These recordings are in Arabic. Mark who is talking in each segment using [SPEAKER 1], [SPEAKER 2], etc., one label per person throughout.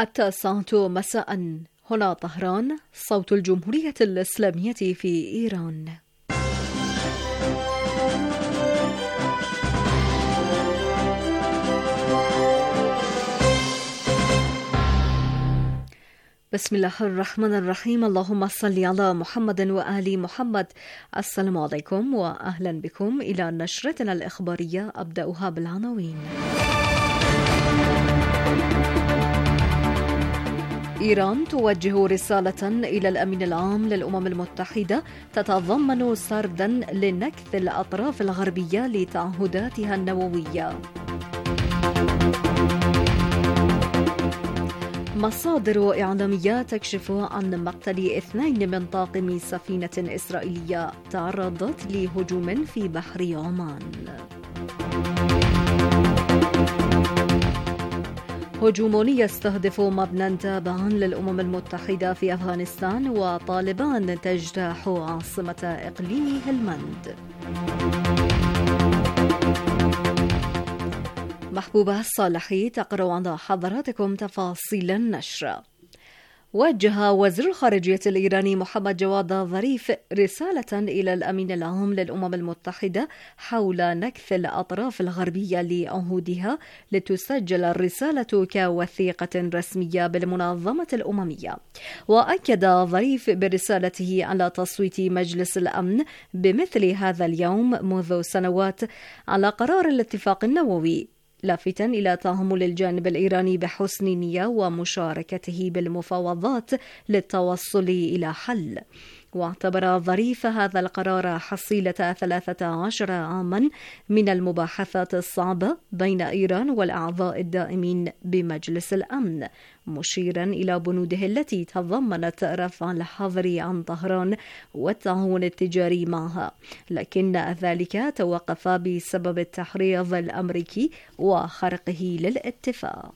[SPEAKER 1] 9 مساء. هنا طهران، صوت الجمهورية الإسلامية في إيران. بسم الله الرحمن الرحيم. اللهم صل على محمد وآل محمد. السلام عليكم وأهلا بكم إلى نشرتنا الإخبارية، أبدأها بالعناوين. إيران توجه رسالة إلى الأمين العام للأمم المتحدة تتضمن سردا لنكث الأطراف الغربية لتعهداتها النووية. مصادر إعلامية تكشف عن مقتل 2 من طاقم سفينة إسرائيلية تعرضت لهجوم في بحر عمان. هجوم يستهدف مبنى تابع للأمم المتحدة في أفغانستان، وطالبان تجتاح عاصمة إقليم هلمند. محبوبة الصالحي تقرأ على حضراتكم تفاصيل النشر. وجه وزير الخارجية الإيراني محمد جواد ظريف رسالة إلى الأمين العام للأمم المتحدة حول نكث الأطراف الغربية لعهودها لتسجل الرسالة كوثيقة رسمية بالمنظمة الأممية. وأكد ظريف برسالته على تصويت مجلس الأمن بمثل هذا اليوم منذ سنوات على قرار الاتفاق النووي، لافتا إلى تأمل الجانب الإيراني بحسن نية ومشاركته بالمفاوضات للتوصل إلى حل. واعتبر ظريف هذا القرار حصيلة 13 عاما من المباحثات الصعبة بين إيران والأعضاء الدائمين بمجلس الأمن، مشيرا إلى بنوده التي تضمنت رفع الحظر عن طهران والتعاون التجاري معها، لكن ذلك توقف بسبب التحريض الأمريكي وخرقه للاتفاق.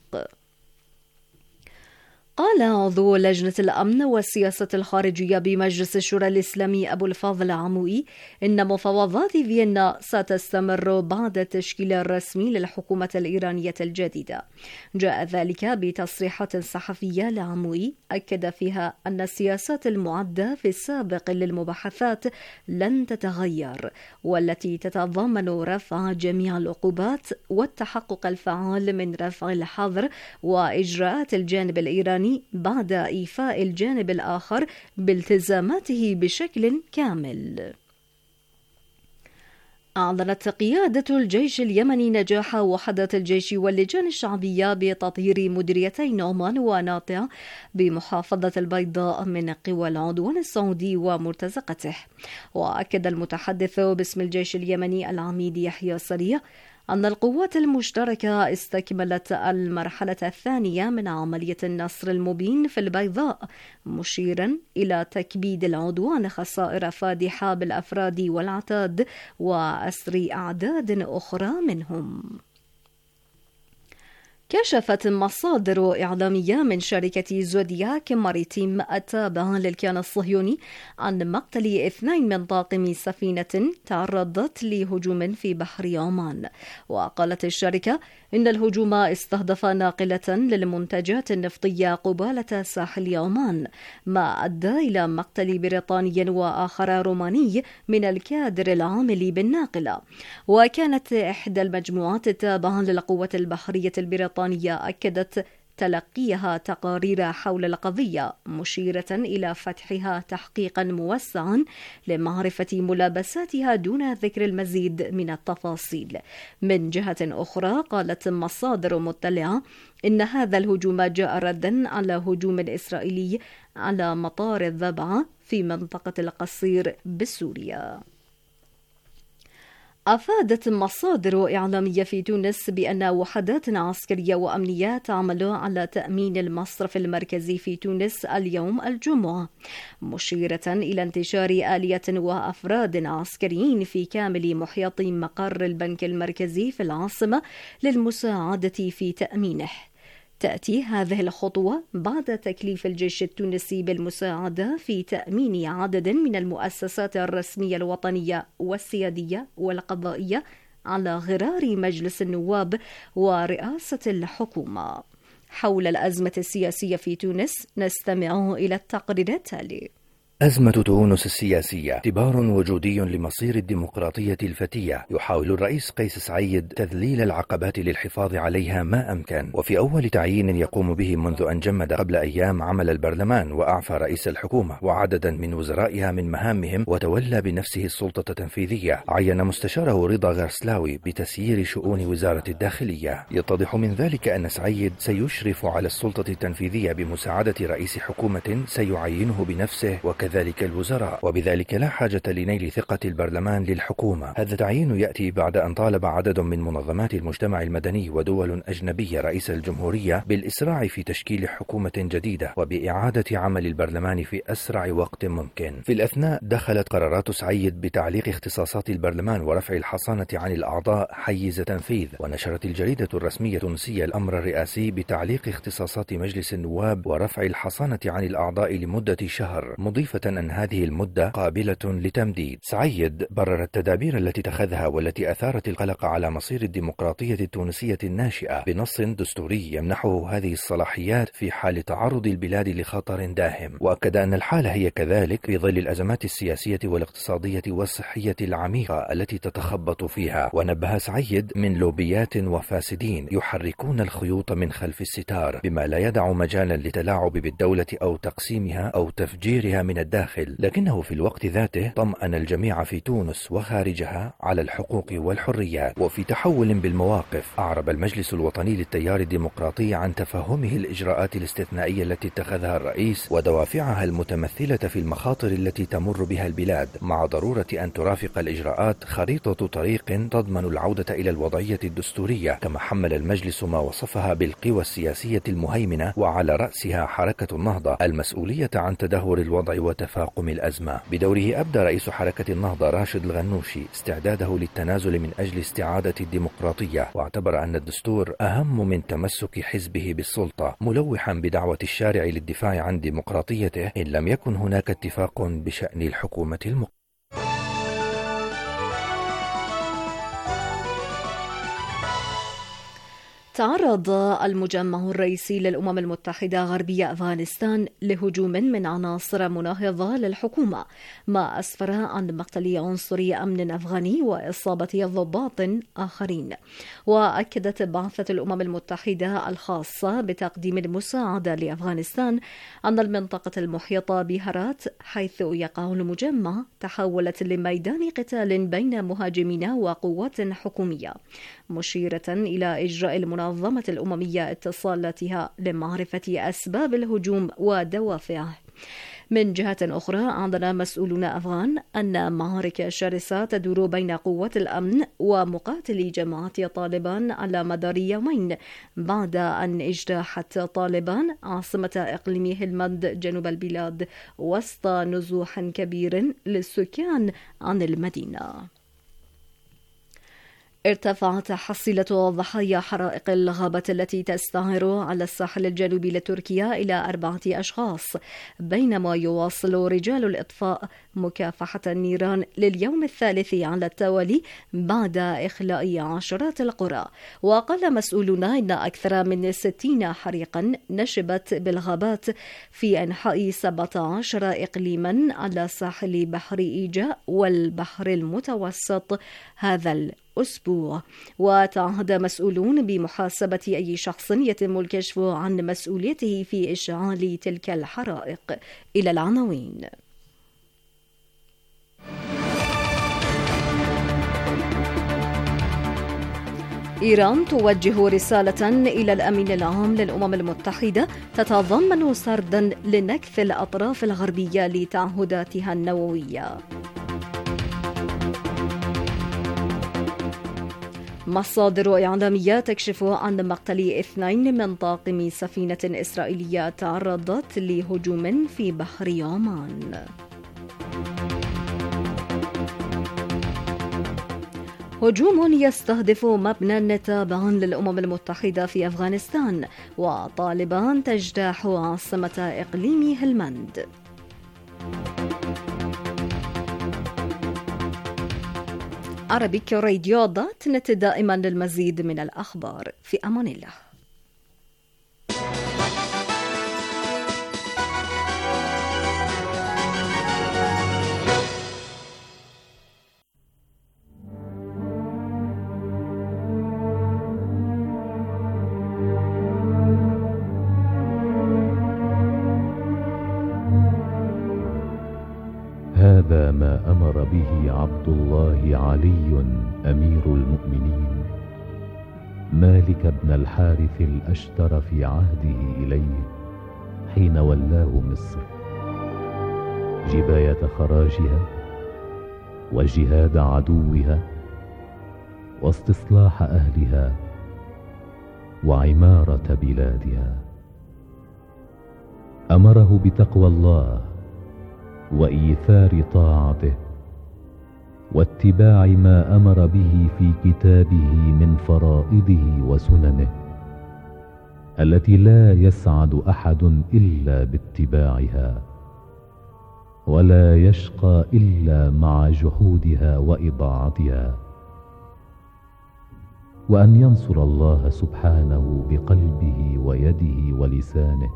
[SPEAKER 1] قال عضو لجنة الأمن والسياسة الخارجية بمجلس الشورى الإسلامي أبو الفضل عموئي إن مفاوضات فيينا ستستمر بعد التشكيل الرسمي للحكومة الإيرانية الجديدة. جاء ذلك بتصريحات صحفية لعموئي أكد فيها أن السياسات المعدة في السابق للمباحثات لن تتغير، والتي تتضمن رفع جميع العقوبات والتحقق الفعال من رفع الحظر وإجراءات الجانب الإيراني بعد إيفاء الجانب الآخر بالتزاماته بشكل كامل. أعلنت قيادة الجيش اليمني نجاح وحدات الجيش واللجان الشعبية بتطهير مديريتي عمان وناطع بمحافظة البيضاء من قوى العدوان السعودي ومرتزقته. وأكد المتحدث باسم الجيش اليمني العميد يحيى سريع أن القوات المشتركة استكملت المرحلة الثانية من عملية النصر المبين في البيضاء، مشيرا إلى تكبيد العدوان خسائر فادحة بالأفراد والعتاد وأسر أعداد أخرى منهم. كشفت مصادر إعلامية من شركة زودياك ماريتيم التابعة للكيان الصهيوني عن مقتل 2 من طاقم سفينة تعرضت لهجوم في بحر عمان. وقالت الشركة إن الهجوم استهدف ناقلة للمنتجات النفطية قبالة ساحل عمان، ما أدى إلى مقتل بريطاني وآخر روماني من الكادر العامل بالناقلة. وكانت إحدى المجموعات التابعة للقوة البحرية البريطانية أكدت تلقيها تقارير حول القضية، مشيرة إلى فتحها تحقيقا موسعا لمعرفة ملابساتها دون ذكر المزيد من التفاصيل. من جهة أخرى قالت مصادر مطلعة إن هذا الهجوم جاء ردا على هجوم إسرائيلي على مطار الضبعة في منطقة القصير بسوريا. أفادت مصادر إعلامية في تونس بأن وحدات عسكرية وأمنية تعمل على تأمين المصرف المركزي في تونس اليوم الجمعة، مشيرة إلى انتشار آلية وأفراد عسكريين في كامل محيط مقر البنك المركزي في العاصمة للمساعدة في تأمينه. تأتي هذه الخطوة بعد تكليف الجيش التونسي بالمساعدة في تأمين عدد من المؤسسات الرسمية الوطنية والسيادية والقضائية على غرار مجلس النواب ورئاسة الحكومة. حول الأزمة السياسية في تونس. نستمع إلى التقرير التالي.
[SPEAKER 2] أزمة تونس السياسية اختبار وجودي لمصير الديمقراطية الفتية. يحاول الرئيس قيس سعيد تذليل العقبات للحفاظ عليها ما أمكن. وفي أول تعيين يقوم به منذ أن جمد قبل أيام عمل البرلمان وأعفى رئيس الحكومة وعددا من وزرائها من مهامهم وتولى بنفسه السلطة التنفيذية، عين مستشاره رضا غرسلاوي بتسيير شؤون وزارة الداخلية. يتضح من ذلك أن سعيد سيشرف على السلطة التنفيذية بمساعدة رئيس حكومة سيعينه بنفسه وكذلك الوزراء، وبذلك لا حاجة لنيل ثقة البرلمان للحكومة. هذا التعيين يأتي بعد أن طالب عدد من منظمات المجتمع المدني ودول أجنبية رئيس الجمهورية بالإسراع في تشكيل حكومة جديدة وبإعادة عمل البرلمان في أسرع وقت ممكن. في الأثناء دخلت قرارات سعيد بتعليق اختصاصات البرلمان ورفع الحصانة عن الأعضاء حيز تنفيذ. ونشرت الجريدة الرسمية التونسية الأمر الرئاسي بتعليق اختصاصات مجلس النواب ورفع الحصانة عن الأعضاء لمدة شهر، مضيفة أن هذه المدة قابلة لتمديد. سعيد برر التدابير التي اتخذها والتي أثارت القلق على مصير الديمقراطية التونسية الناشئة بنص دستوري يمنحه هذه الصلاحيات في حال تعرض البلاد لخطر داهم. وأكد أن الحالة هي كذلك في ظل الأزمات السياسية والاقتصادية والصحية العميقة التي تتخبط فيها. ونبه سعيد من لوبيات وفاسدين يحركون الخيوط من خلف الستار بما لا يدع مجالا لتلاعب بالدولة أو تقسيمها أو تفجيرها من الداخل، لكنه في الوقت ذاته طمأن الجميع في تونس وخارجها على الحقوق والحريات. وفي تحول بالمواقف أعرب المجلس الوطني للتيار الديمقراطي عن تفهمه الإجراءات الاستثنائية التي اتخذها الرئيس ودوافعها المتمثلة في المخاطر التي تمر بها البلاد، مع ضرورة أن ترافق الإجراءات خريطة طريق تضمن العودة إلى الوضعية الدستورية. كما حمل المجلس ما وصفها بالقوى السياسية المهيمنة وعلى رأسها حركة النهضة المسؤولية عن تدهور الوضع وتفاقم الأزمة. بدوره أبدى رئيس حركة النهضة راشد الغنوشي استعداده للتنازل من أجل استعادة الديمقراطية، واعتبر أن الدستور أهم من تمسك حزبه بالسلطة، ملوحا بدعوة الشارع للدفاع عن ديمقراطيته إن لم يكن هناك اتفاق بشأن الحكومة المقبلة.
[SPEAKER 1] تعرض المجمع الرئيسي للأمم المتحدة غربية أفغانستان لهجوم من عناصر مناهضة للحكومة، ما أسفر عن مقتل عنصري أمن أفغاني وإصابة ضباط آخرين. وأكدت بعثة الأمم المتحدة الخاصة بتقديم المساعدة لأفغانستان أن المنطقة المحيطة بهرات حيث يقع المجمع تحولت لميدان قتال بين مهاجمين وقوات حكومية، مشيرة إلى إجراء المنظمة الأممية اتصالاتها لمعرفة أسباب الهجوم ودوافعه. من جهة أخرى، أعلن مسؤولون أفغان أن معارك شرسة تدور بين قوات الأمن ومقاتلي جماعة طالبان على مدار يومين بعد أن اجتاحت طالبان عاصمة إقليم هلمند جنوب البلاد وسط نزوح كبير للسكان عن المدينة. ارتفعت حصيلة ضحايا حرائق الغابات التي تستعر على الساحل الجنوبي لتركيا إلى 4 أشخاص، بينما يواصل رجال الإطفاء مكافحة النيران لليوم الثالث على التوالي بعد إخلاء عشرات القرى. وقال مسؤولون إن أكثر من 60 حريقا نشبت بالغابات في أنحاء 17 إقليما على ساحل بحر إيجاء والبحر المتوسط هذا الأسبوع. وتعهد مسؤولون بمحاسبة أي شخص يتم الكشف عن مسؤوليته في إشعال تلك الحرائق. إلى العناوين. إيران توجه رسالة إلى الأمين العام للأمم المتحدة تتضمن سردا لنكث الأطراف الغربية لتعهداتها النووية. مصادر إعلامية تكشف عن مقتل 2 من طاقم سفينة إسرائيلية تعرضت لهجوم في بحر عمان. هجوم يستهدف مبنى تابع للأمم المتحدة في أفغانستان، وطالبان تجتاح عاصمة إقليم هلمند. عربيك راديو.net دائما للمزيد من الأخبار. في أمان الله.
[SPEAKER 3] ما أمر به عبد الله علي أمير المؤمنين مالك بن الحارث الأشتر في عهده إليه حين ولاه مصر، جباية خراجها وجهاد عدوها واستصلاح أهلها وعمارة بلادها. أمره بتقوى الله وإيثار طاعته واتباع ما أمر به في كتابه من فرائضه وسننه التي لا يسعد أحد إلا باتباعها ولا يشقى إلا مع جحودها وإضاعتها، وأن ينصر الله سبحانه بقلبه ويده ولسانه،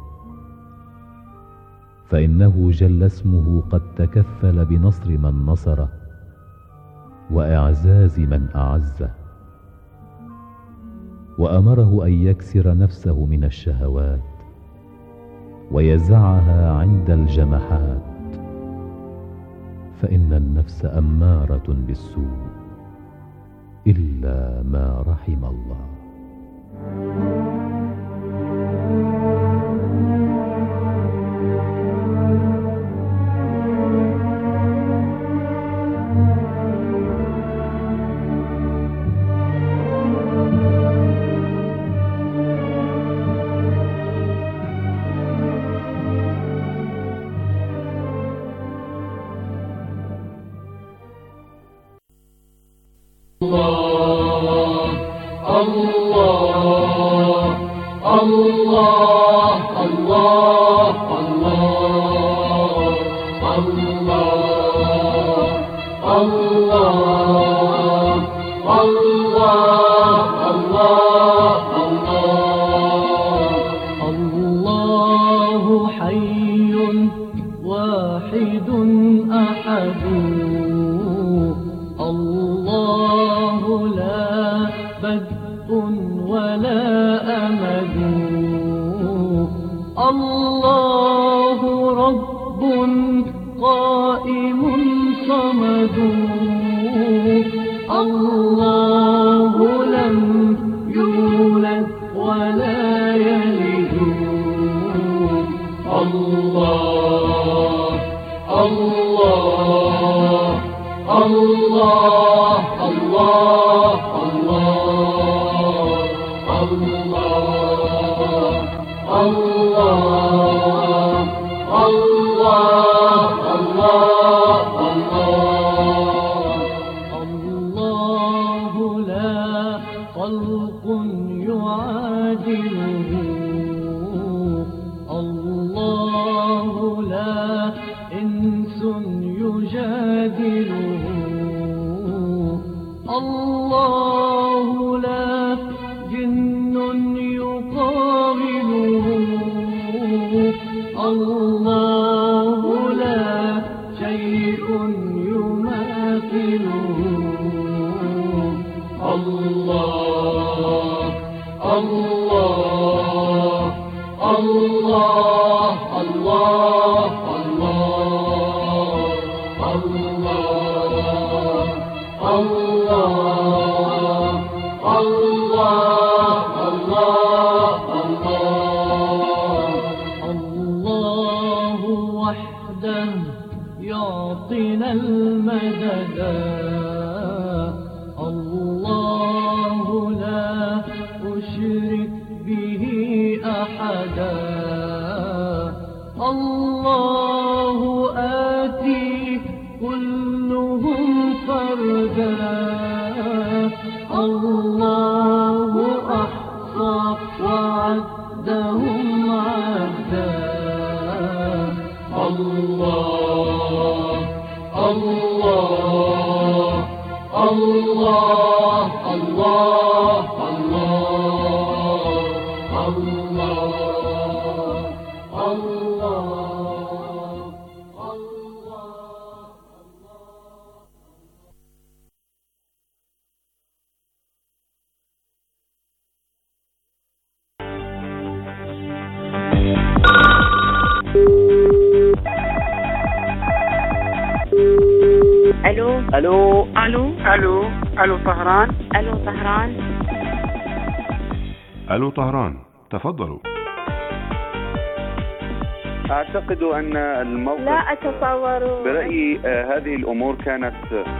[SPEAKER 3] فإنه جل اسمه قد تكفل بنصر من نصره وإعزاز من أعزه. وأمره أن يكسر نفسه من الشهوات ويزعها عند الجمحات، فإن النفس أمارة بالسوء إلا ما رحم الله.
[SPEAKER 4] الو
[SPEAKER 5] الو
[SPEAKER 4] الو
[SPEAKER 5] الو الو طهران.
[SPEAKER 4] الو طهران.
[SPEAKER 6] الو طهران، تفضلوا.
[SPEAKER 5] اعتقد ان الموقف
[SPEAKER 4] لا اتصور.
[SPEAKER 5] برأيي هذه الامور كانت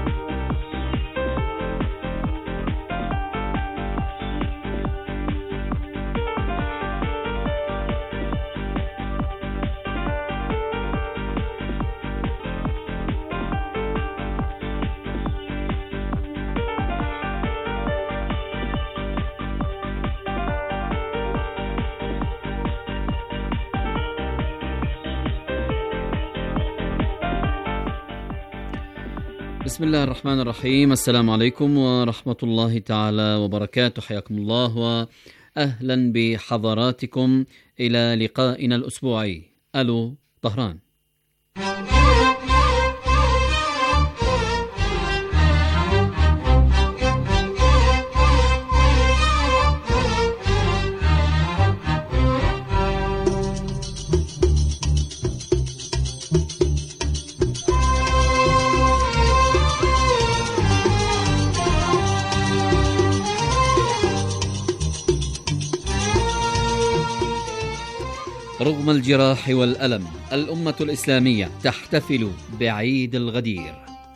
[SPEAKER 7] بسم الله الرحمن الرحيم. السلام عليكم ورحمة الله تعالى وبركاته. حياكم الله وأهلا بحضراتكم إلى لقائنا الأسبوعي ألو طهران. رغم الجراح والألم، الأمة الإسلامية تحتفل بعيد الغدير.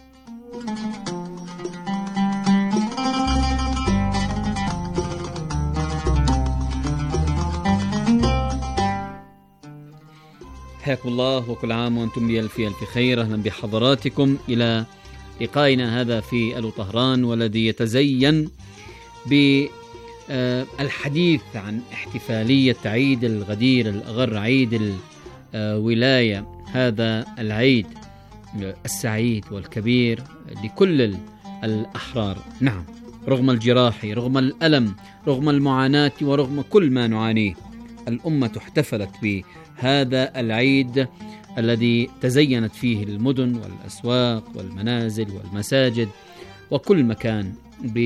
[SPEAKER 7] حياكم الله وكل عام وأنتم بألف ألف خير. أهلا بحضراتكم إلى لقائنا هذا في ألو طهران، والذي يتزين بالحديث عن احتفالية عيد الغدير الأغر، عيد الولاية، هذا العيد السعيد والكبير لكل الأحرار. نعم، رغم الجراح، رغم الألم، رغم المعاناة، ورغم كل ما نعانيه، الأمة احتفلت بهذا العيد الذي تزينت فيه المدن والأسواق والمنازل والمساجد وكل مكان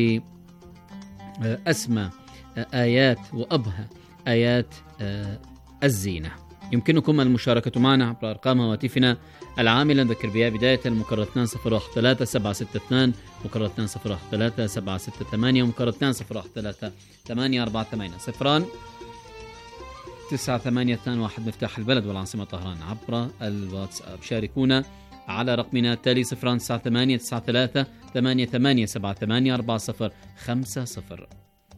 [SPEAKER 7] بأسمى آيات وأبهى آيات الزينة. يمكنكم المشاركة معنا عبر أرقام هواتفنا العاملة، نذكر بها بداية المكرر 201762 مكرر 201768 ومكرر 20173848 9821 مفتاح البلد والعاصمة طهران. عبر الواتساب شاركونا على رقمنا التالي 0989388784050.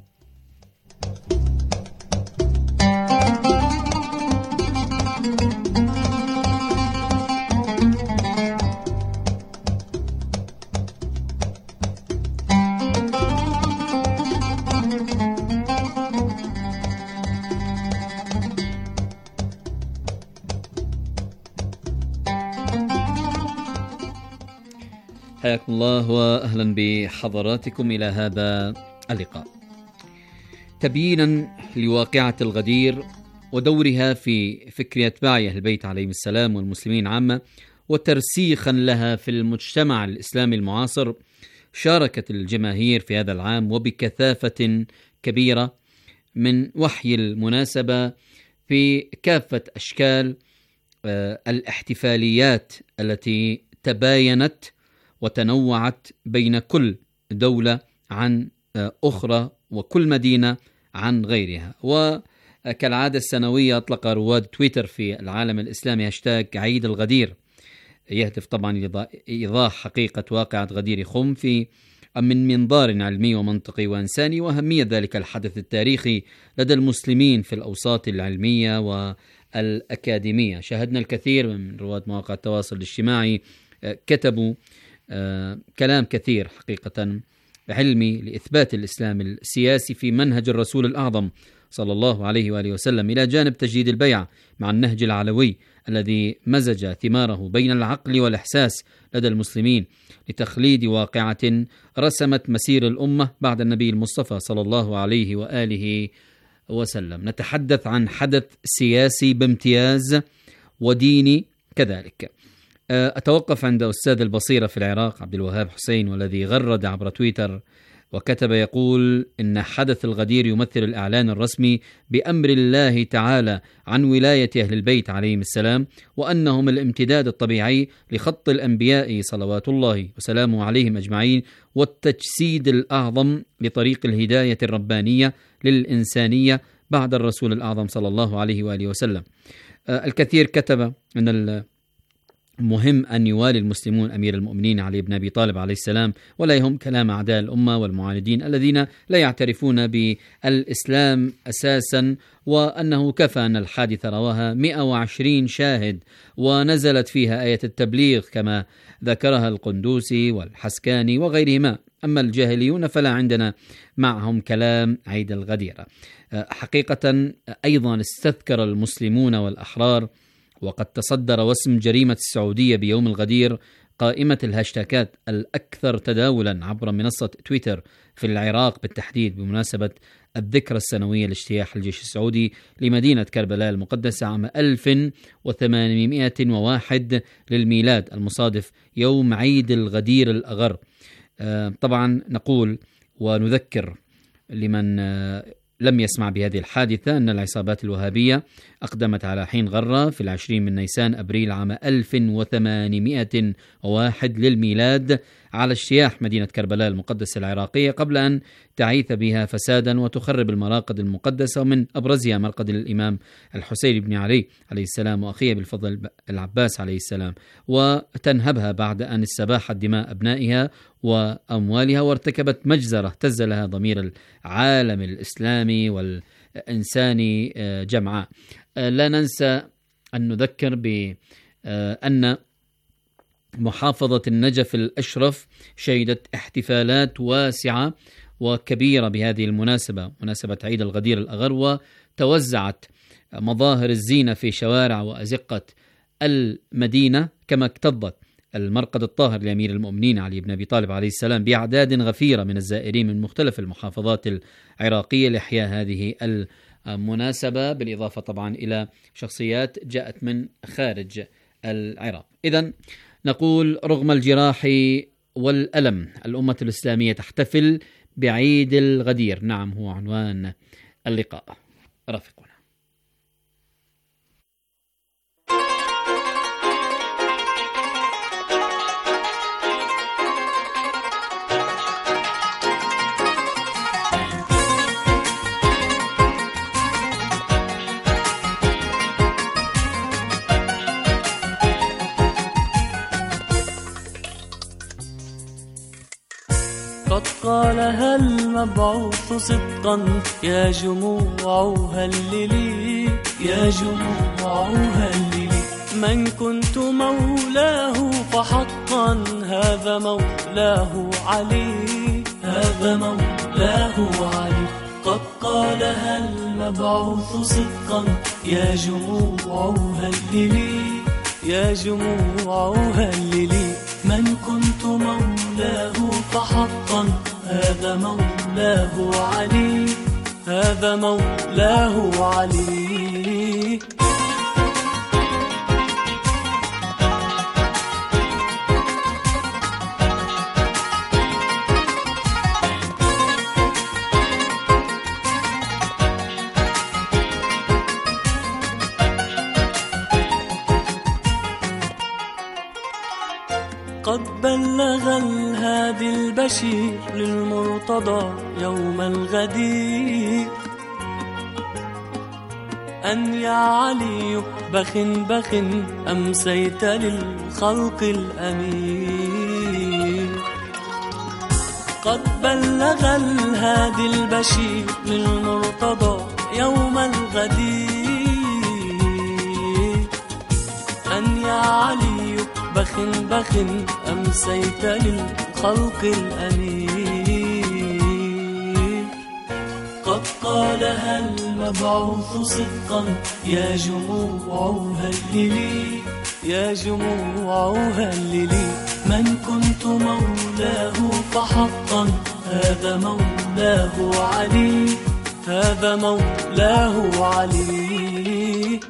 [SPEAKER 7] حياكم الله وأهلا بحضراتكم إلى هذا اللقاء. تبيينا لواقعة الغدير ودورها في فكر أتباع أهل البيت عليهم السلام والمسلمين عامة، وترسيخا لها في المجتمع الإسلامي المعاصر، شاركت الجماهير في هذا العام وبكثافة كبيرة من وحي المناسبة في كافة أشكال الاحتفاليات التي تباينت وتنوعت بين كل دولة عن أخرى وكل مدينة عن غيرها. وكالعادة السنوية أطلق رواد تويتر في العالم الإسلامي هاشتاج عيد الغدير، يهدف طبعا لإيضاح حقيقة واقعة غدير خم من منظار علمي ومنطقي وإنساني، وأهمية ذلك الحدث التاريخي لدى المسلمين في الأوساط العلمية والأكاديمية. شاهدنا الكثير من رواد مواقع التواصل الاجتماعي كتبوا كلام كثير حقيقة علمي لإثبات الإسلام السياسي في منهج الرسول الأعظم صلى الله عليه وآله وسلم، إلى جانب تجديد البيعة مع النهج العلوي الذي مزج ثماره بين العقل والإحساس لدى المسلمين لتخليد واقعة رسمت مسير الأمة بعد النبي المصطفى صلى الله عليه وآله وسلم. نتحدث عن حدث سياسي بامتياز وديني كذلك. أتوقف عند أستاذ البصيرة في العراق عبد الوهاب حسين، والذي غرد عبر تويتر وكتب يقول إن حدث الغدير يمثل الإعلان الرسمي بأمر الله تعالى عن ولاية أهل البيت عليهم السلام، وأنهم الامتداد الطبيعي لخط الأنبياء صلوات الله وسلامه عليهم أجمعين، والتجسيد الأعظم لطريق الهداية الربانية للإنسانية بعد الرسول الأعظم صلى الله عليه وآله وسلم. الكثير كتب أن مهم أن يوالي المسلمون أمير المؤمنين علي بن أبي طالب عليه السلام، ولا يهم كلام أعداء الأمة والمعاندين الذين لا يعترفون بالإسلام أساسا، وأنه كفى أن الحادثة رواها 120 شاهد ونزلت فيها آية التبليغ كما ذكرها القندوسي والحسكاني وغيرهما. أما الجاهليون فلا عندنا معهم كلام عيد الغدير. حقيقة أيضا استذكر المسلمون والأحرار، وقد تصدر وسم جريمة السعودية بيوم الغدير قائمة الهاشتاكات الأكثر تداولا عبر منصة تويتر في العراق بالتحديد، بمناسبة الذكرى السنوية لاجتياح الجيش السعودي لمدينة كربلاء المقدسة عام 1801 للميلاد، المصادف يوم عيد الغدير الأغر. طبعا نقول ونذكر لمن لم يسمع بهذه الحادثة أن العصابات الوهابية أقدمت على حين غرة في 20 من نيسان أبريل عام 1801 للميلاد على اجتياح مدينة كربلاء المقدسة العراقية، قبل أن تعيث بها فسادا وتخرب المراقد المقدسة، ومن أبرزها مرقد الإمام الحسين بن علي عليه السلام وأخيه بالفضل العباس عليه السلام، وتنهبها بعد أن استباحت دماء أبنائها وأموالها، وارتكبت مجزرة اهتز لها ضمير العالم الإسلامي والإنساني جمعاء. لا ننسى أن نذكر بأن محافظة النجف الأشرف شهدت احتفالات واسعة وكبيرة بهذه المناسبة، مناسبة عيد الغدير الأغر، وتوزعت مظاهر الزينة في شوارع وأزقة المدينة، كما اكتظت المرقد الطاهر لأمير المؤمنين علي بن أبي طالب عليه السلام بأعداد غفيرة من الزائرين من مختلف المحافظات العراقية لإحياء هذه المناسبة، بالإضافة طبعا إلى شخصيات جاءت من خارج العراق. إذن نقول رغم الجراح والألم الأمة الإسلامية تحتفل بعيد الغدير. نعم، هو عنوان اللقاء. رافقنا.
[SPEAKER 8] قد قالها المبعوث صدقا يا جموع هللي، يا جموع هللي، من كنت مولاه فحقا هذا مولاه علي، هذا مولاه علي. قد قالها المبعوث صدقا يا جموع هللي، يا جموع هللي، من كنت مولاه فحقا هذا مولاه علي، هذا مولاه علي. قد بلغ الهادي البشير للمرتضى يوم الغدير أن يا علي بخ بخ أمسيت للخلق الأمين. قد بلغ الهادي البشير للمرتضى يوم الغدير أن يا علي بخ بخ أمسيت للخلق الأمين. قد قالها المبعوث صدقا يا جموع هللي، يا جموع هللي، من كنت مولاه فحقا هذا مولاه علي، هذا مولاه علي.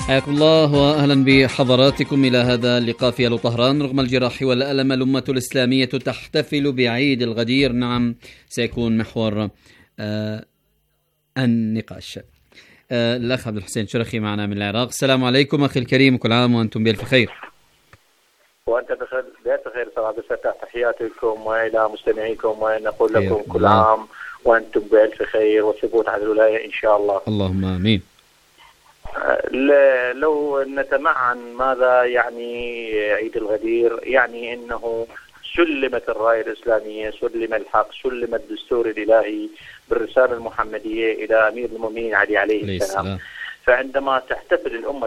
[SPEAKER 7] حياكم الله وأهلا بحضراتكم إلى هذا اللقاء في ألو طهران. رغم الجراح والألم الأمة الإسلامية تحتفل بعيد الغدير. نعم، سيكون محور النقاش. الأخ عبد الحسين شرخي معنا من العراق. السلام عليكم أخي الكريم، كل عام وأنتم بألف خير.
[SPEAKER 9] وأنت بخير سيد عبد الفتاح، تحياتكم وإلى مستمعيكم، ونقول لكم كل عام وأنتم بألف خير وثبوت على الولاية إن شاء الله.
[SPEAKER 7] اللهم آمين.
[SPEAKER 9] لو نتمعن ماذا يعني عيد الغدير، يعني أنه سلمت الراية الإسلامية، سلم الحق، سلم الدستور الإلهي بالرسالة المحمدية إلى أمير المؤمنين علي عليه السلام. فعندما تحتفل الأمة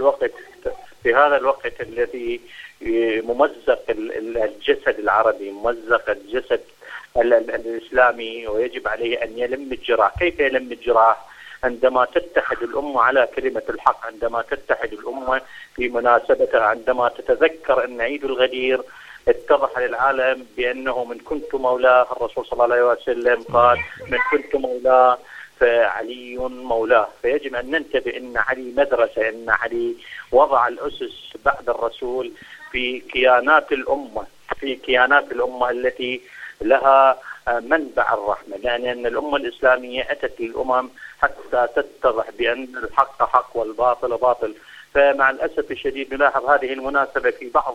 [SPEAKER 9] في هذا الوقت الذي ممزق الجسد العربي، ممزق الجسد الإسلامي، ويجب عليه أن يلم الجراح. كيف يلم الجراح؟ عندما تتحد الأمة على كلمة الحق، عندما تتحد الأمة في مناسبتها، عندما تتذكر أن عيد الغدير اتضح للعالم بأنه من كنت مولاه، الرسول صلى الله عليه وسلم قال من كنت مولاه فعلي مولاه. فيجب أن ننتبه أن علي مدرسة، أن علي وضع الأسس بعد الرسول في كيانات الأمة التي لها منبع الرحمة، لأن الأمة الإسلامية أتت للأمم حتى تتضح بأن الحق حق والباطل باطل. فمع الأسف الشديد نلاحظ هذه المناسبة في بعض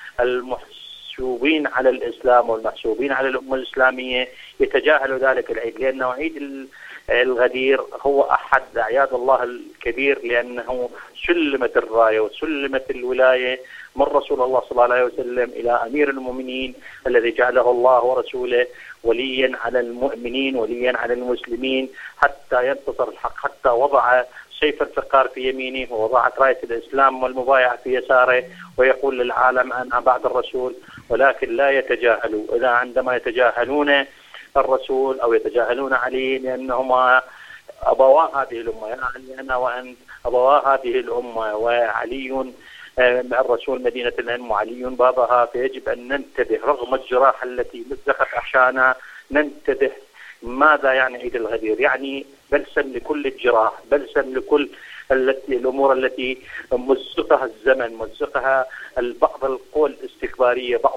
[SPEAKER 9] المحسوبين على الإسلام والمحسوبين على الأمة الإسلامية يتجاهلوا ذلك العيد، لأنه عيد الغدير هو أحد أعياد الله الكبير، لأنه سلمت الراية وسلمت الولاية من رسول الله صلى الله عليه وسلم إلى أمير المؤمنين الذي جعله الله ورسوله وليا على المؤمنين، وليا على المسلمين حتى ينتصر الحق، حتى وضع سيف الفقار في يمينه ووضعت راية الإسلام والمبايعة في يساره، ويقول للعالم أنا بعد الرسول. ولكن لا يتجاهلوا، إذا عندما يتجاهلون الرسول أو يتجاهلون علي لأنهما أبوا هذه الأمة، يعني أنا وأنت أبوا هذه الأمة، وعلي الرسول مدينة العلم وعلي بابها. فيجب أن ننتبه رغم الجراح التي مزقت أحشانا، ننتبه ماذا يعني عيد الغدير. يعني بلسم لكل الجراح، بلسم لكل الأمور التي مزقها الزمن، مزقها بعض القوى الاستكبارية، بعض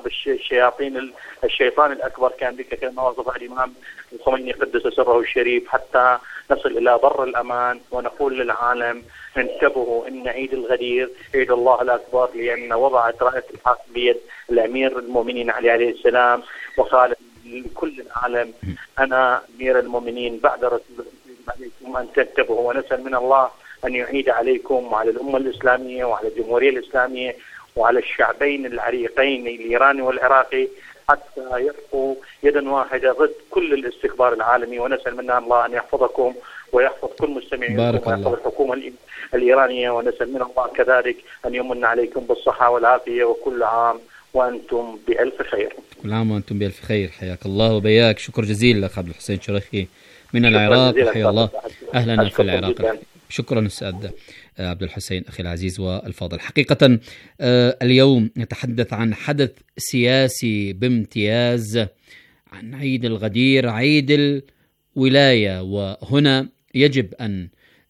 [SPEAKER 9] الشيطان الأكبر كان بك كما وصف الإمام الخميني قدس سره الشريف، حتى نصل إلى بر الأمان ونقول للعالم انتبهوا إن عيد الغدير عيد الله الأكبر، لأن وضعت راية الحق بيد الأمير المؤمنين عليه السلام، وقال لكل العالم أنا أمير المؤمنين بعد رسول عليكم أن تنتبهوا، ونسأل من الله أن يعيد عليكم وعلى الأمة الإسلامية وعلى الجمهورية الإسلامية وعلى الشعبين العريقين الإيراني والعراقي حتى يبقوا يدا واحدة ضد كل الاستكبار العالمي. ونسأل من الله أن يحفظكم ويحفظ كل مستمعيكم ويحفظ الحكومة الإيرانية، ونسأل من الله كذلك أن يمن عليكم بالصحة والعافية، وكل عام وأنتم بألف خير.
[SPEAKER 7] كل عام وأنتم بألف خير. حياك الله وبياك. شكر جزيل لك عبد الحسين شرخي من العراق. حيا الله أهلا في العراق. شكرا أستاذ عبد الحسين أخي العزيز والفاضل. حقيقة اليوم نتحدث عن حدث سياسي بامتياز، عن عيد الغدير، عيد الولاية. وهنا يجب أن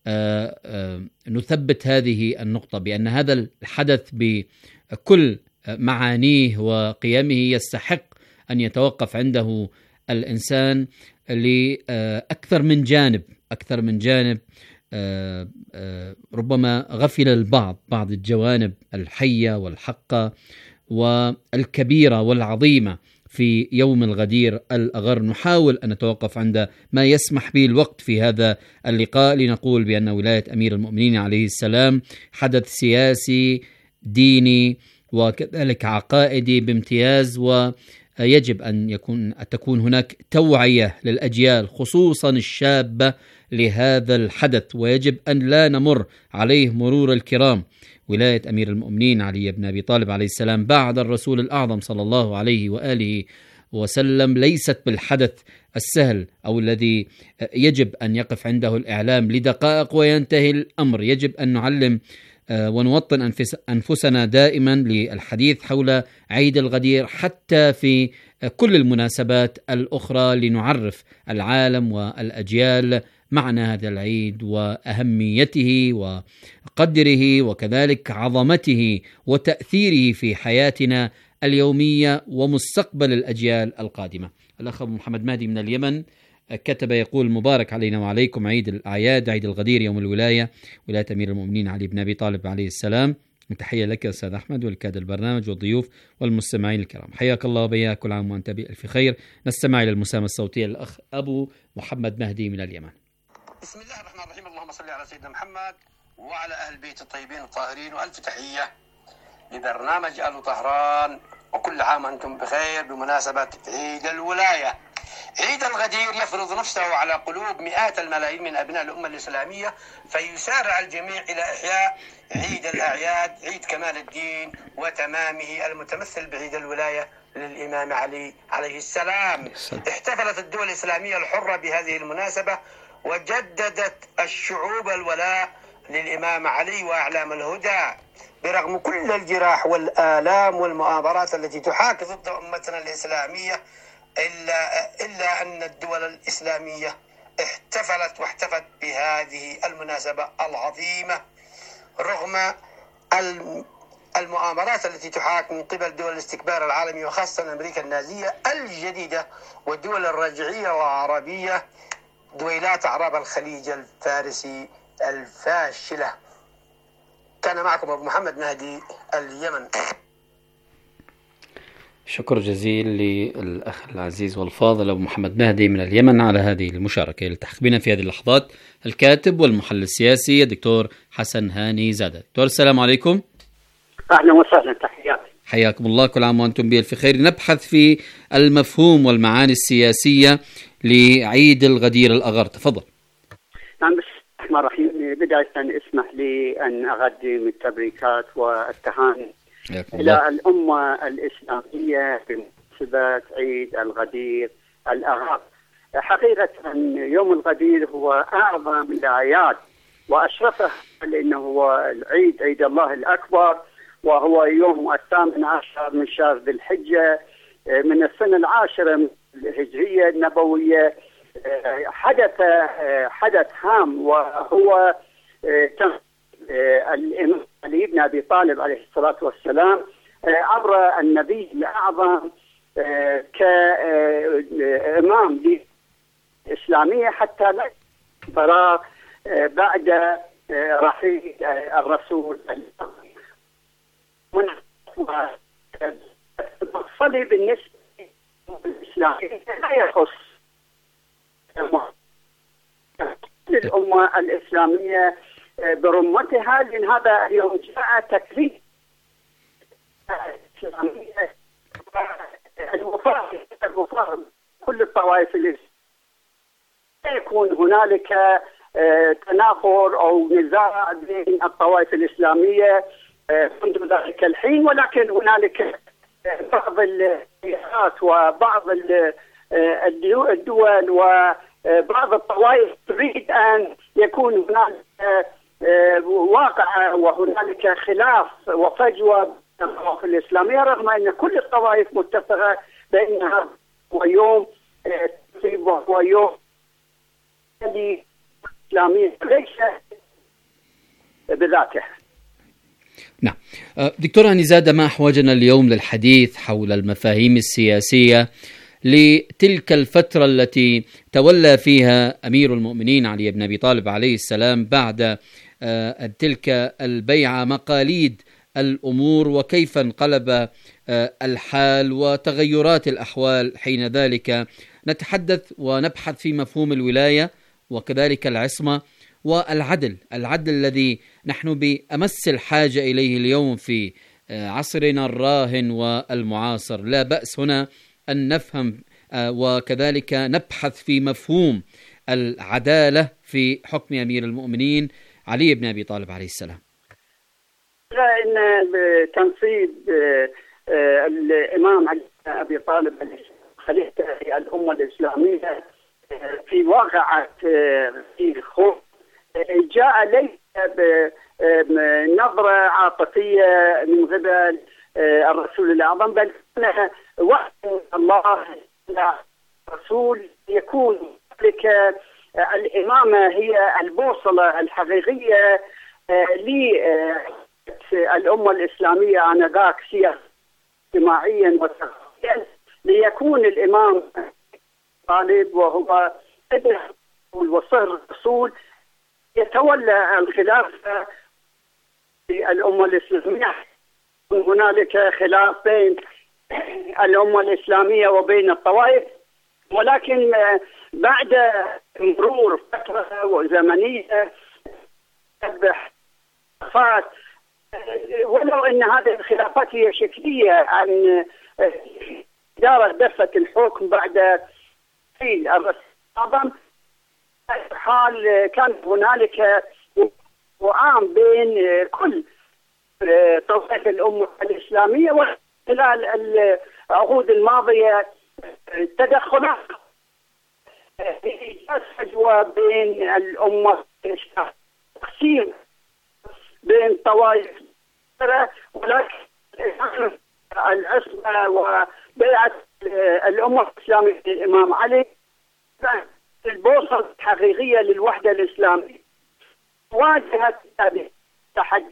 [SPEAKER 7] نثبت هذه النقطة بأن هذا الحدث بكل معانيه وقيمه يستحق أن يتوقف عنده الإنسان لأكثر من جانب ربما غفل بعض الجوانب الحية والحقة والكبيرة والعظيمة في يوم الغدير الأغر. نحاول أن نتوقف عند ما يسمح به الوقت في هذا اللقاء لنقول بأن ولاية أمير المؤمنين عليه السلام حدث سياسي ديني وكذلك عقائدي بامتياز، ويجب أن تكون هناك توعية للأجيال خصوصا الشابة لهذا الحدث، ويجب أن لا نمر عليه مرور الكرام. ولاية أمير المؤمنين علي بن أبي طالب عليه السلام بعد الرسول الأعظم صلى الله عليه وآله وسلم ليست بالحدث السهل أو الذي يجب أن يقف عنده الإعلام لدقائق وينتهي الأمر. يجب أن نعلم ونوطن أنفسنا دائما للحديث حول عيد الغدير حتى في كل المناسبات الأخرى، لنعرف العالم والأجيال معنى هذا العيد وأهميته وقدره وكذلك عظمته وتأثيره في حياتنا اليومية ومستقبل الأجيال القادمة. الأخ أبو محمد مهدي من اليمن كتب يقول: مبارك علينا وعليكم عيد الأعياد، عيد الغدير، يوم الولاية، ولاية أمير المؤمنين علي بن أبي طالب عليه السلام. تحية لك أستاذ أحمد والكادر البرنامج والضيوف والمستمعين الكرام، حياك الله وبياك، كل عام وأنت بألف خير. نستمع إلى المساهمة الصوتية للأخ أبو محمد مهدي من اليمن.
[SPEAKER 10] بسم الله الرحمن الرحيم، اللهم صل على سيدنا محمد وعلى أهل البيت الطيبين الطاهرين، وألف تحية لبرنامج آل طهران، وكل عام وأنتم بخير بمناسبة عيد الولاية. عيد الغدير يفرض نفسه على قلوب مئات الملايين من أبناء الأمة الإسلامية، فيسارع الجميع إلى إحياء عيد الأعياد، عيد كمال الدين وتمامه المتمثل بعيد الولاية للإمام علي عليه السلام. احتفلت الدول الإسلامية الحرة بهذه المناسبة، وجددت الشعوب الولاء للإمام علي وأعلام الهدى، برغم كل الجراح والآلام والمؤامرات التي تحاك ضد أمتنا الإسلامية، إلا أن الدول الإسلامية احتفت بهذه المناسبة العظيمة رغم المؤامرات التي تحاك من قبل دول الاستكبار العالمي، وخاصة أمريكا النازية الجديدة والدول الرجعية العربية، دويلات أعراب الخليج الفارسي الفاشلة. كان معكم أبو محمد مهدي اليمن.
[SPEAKER 7] شكر جزيل للأخ العزيز والفاضل أبو محمد مهدي من اليمن على هذه المشاركة. يلتحق بنا في هذه اللحظات الكاتب والمحلل السياسي الدكتور حسن هاني زادة. دكتور السلام عليكم.
[SPEAKER 11] أهلا وسهلا، تحياتي.
[SPEAKER 7] حياكم الله، كل عام وأنتم بألف خير. نبحث في المفهوم والمعاني السياسية لعيد الغدير الأغر، تفضل.
[SPEAKER 11] نعم، بسم الله الرحمن الرحيم. بداية اسمح لي أن أقدم التبريكات والتهاني إلى الأمة الإسلامية بمناسبة عيد الغدير الأغر. حقيقة يوم الغدير هو أعظم الأعياد وأشرفه، لأنه هو عيد الله الأكبر، وهو يوم 18 من شهر ذي الحجة من السنة 10 الهجرية النبوية. حدث هام، وهو الإمام علي بن أبي طالب عليه الصلاة والسلام عبر النبي الأعظم كإمام للإسلامية حتى لا فراغ بعد رحيل الرسول. المقصد بالنسبة للإسلامية لا يخص الأمة الإسلامية برمتها، لأن هذا اليوم جاء تكريم الإسلامية الوفاء كل الطوائف الإسلامية. لا يكون هنالك تنافر أو نزاع بين الطوائف الإسلامية منذ ذلك الحين، ولكن هنالك بعض الجهات وبعض الدول وبعض الطوائف تريد أن يكون هنالك واقع وهنالك خلاف وفجوة بين الطوائف الإسلامية، رغم أن كل الطوائف متفقة بأنها هو يوم وهو يوم الإسلامي ليس بذاته.
[SPEAKER 7] نعم دكتور هاني زادة، ما أحوجنا اليوم للحديث حول المفاهيم السياسية لتلك الفترة التي تولى فيها أمير المؤمنين علي بن أبي طالب عليه السلام بعد تلك البيعة، مقاليد الأمور وكيف انقلب الحال وتغيرات الأحوال حين ذلك. نتحدث ونبحث في مفهوم الولاية وكذلك العصمة والعدل، العدل الذي نحن بأمس الحاجة إليه اليوم في عصرنا الراهن والمعاصر. لا بأس هنا أن نفهم وكذلك نبحث في مفهوم العدالة في حكم أمير المؤمنين علي بن أبي طالب عليه السلام.
[SPEAKER 11] إن تنصيب الإمام علي بن أبي طالب خليفة الأمة الإسلامية في واقعة خوف جاء ليس بنظرة عاطفية من قبل الرسول الأعظم، بل كان وحي الله الرسول يكون ذلك الإمامة هي البوصلة الحقيقية للأمة الإسلامية آنذاك سياسيا اجتماعيا وثقافيا، ليكون الإمام طالب وهو ابن وصهر الرسول يتولى الخلافة في الأمة الإسلامية. هنالك خلاف بين الأمة الإسلامية وبين الطوائف، ولكن بعد مرور فترة وزمنية خلافات، ولو أن هذه الخلافات هي شكلية عن إدارة دفة الحكم بعد الرسول، حال كان هنالك وعام بين كل طوائف الأمة الإسلامية، وخلال العقود الماضية تدخلات إيجاد فجوة بين الأمة الإسلامية، تقسيم بين طوائف، ولكن العصمة وبيعة الأمة الإسلامية للإمام علي البوصلة الحقيقية للوحدة الإسلامية. واجهت هذه التحدي.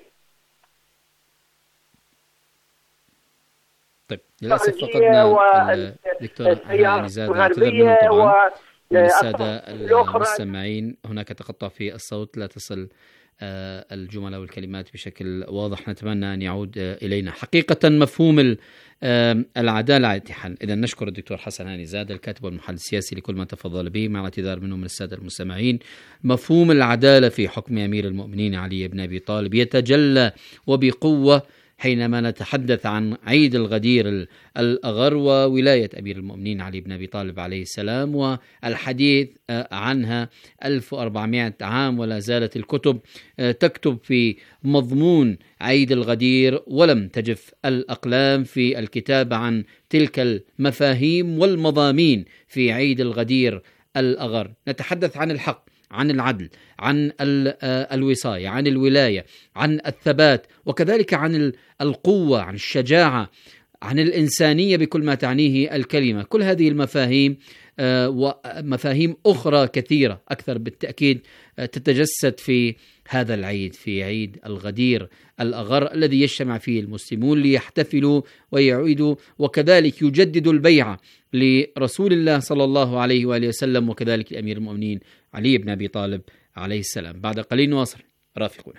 [SPEAKER 7] طيب للأسف فقدنا الدكتور هاني زاد، نعتذر منه طبعا للسادة المستمعين. هناك تقطع في الصوت، لا تصل الجمل والكلمات بشكل واضح، نتمنى أن يعود إلينا. حقيقة مفهوم العدالة اتحاد. إذا نشكر الدكتور حسن هاني زاد الكاتب والمحلل السياسي لكل ما تفضل به، مع الاعتذار منه من السادة المستمعين. مفهوم العدالة في حكم أمير المؤمنين علي بن أبي طالب يتجلى وبقوة حينما نتحدث عن عيد الغدير الأغر وولاية أمير المؤمنين علي بن أبي طالب عليه السلام، والحديث عنها 1400 عام، ولا زالت الكتب تكتب في مضمون عيد الغدير، ولم تجف الأقلام في الكتابة عن تلك المفاهيم والمضامين في عيد الغدير الأغر. نتحدث عن الحق، عن العدل، عن الوصاية، عن الولاية، عن الثبات، وكذلك عن القوة، عن الشجاعة، عن الإنسانية بكل ما تعنيه الكلمة. كل هذه المفاهيم ومفاهيم أخرى كثيرة أكثر بالتأكيد تتجسد في هذا العيد، في عيد الغدير الأغر الذي يجتمع فيه المسلمون ليحتفلوا ويعيدوا، وكذلك يجددوا البيعة لرسول الله صلى الله عليه وآله وسلم، وكذلك لأمير المؤمنين علي بن أبي طالب عليه السلام. بعد قليل نواصل، رافقونا.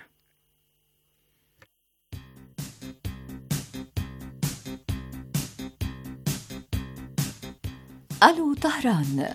[SPEAKER 12] ألو طهران.